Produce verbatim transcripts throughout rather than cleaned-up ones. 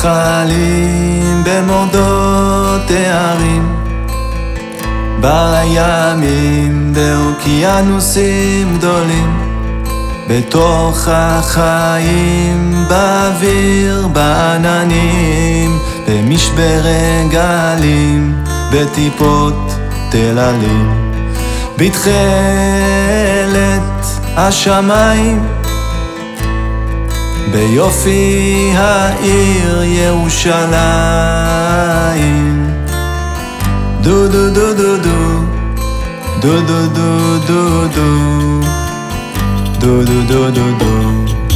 בנחלים, במורדות הערים, בימים, באוקיינוסים גדולים, בתוך החיים, באוויר, בעננים, במשברי גלים, בטיפות תללים, בתכלת השמיים, ביופי העיר ירושלים. דו דו דו דו דו דו דו דו דו דו דו דו דו דו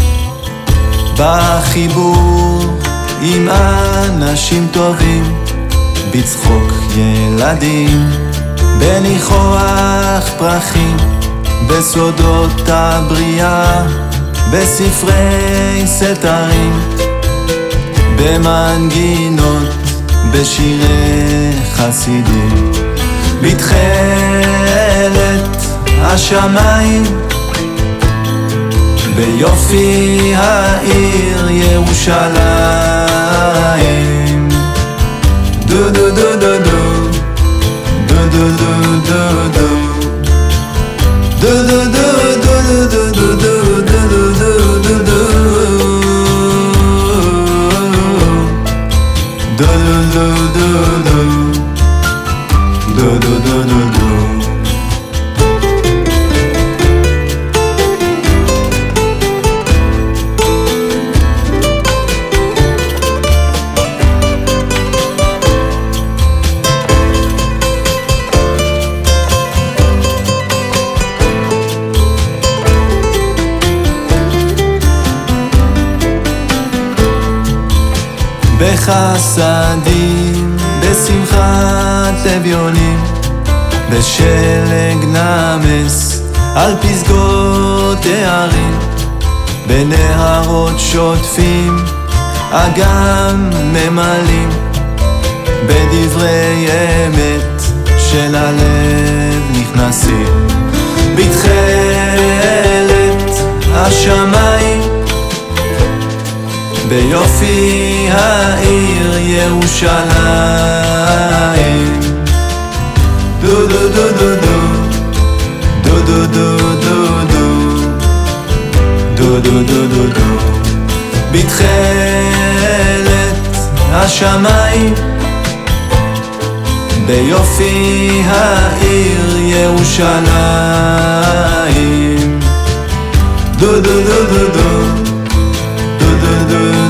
בחיבור עם אנשים טובים, בצחוק ילדים, בניחוח פרחים, בסודות הבריאה, בספרי סתרים, במנגינות, בשירי חסידים, בתכלת השמיים, ביופי העיר ירושלים. דו דו דו דו דו דו דו דו דו דו דו דו בחסדים, בשמחת אביונים, בשלג נמס על פסגות הערים, בנהרות שוטפים, אגם ממלאים, בדברי אמת של הלב נכנסים, בתכלת השמיים, ביופי העיר ירושלים. דו דו דו דו דו דו דו דו דו דו דו דו דו בתכלת השמיים, ביופי העיר ירושלים. דו דו דו דו דו דו דו דו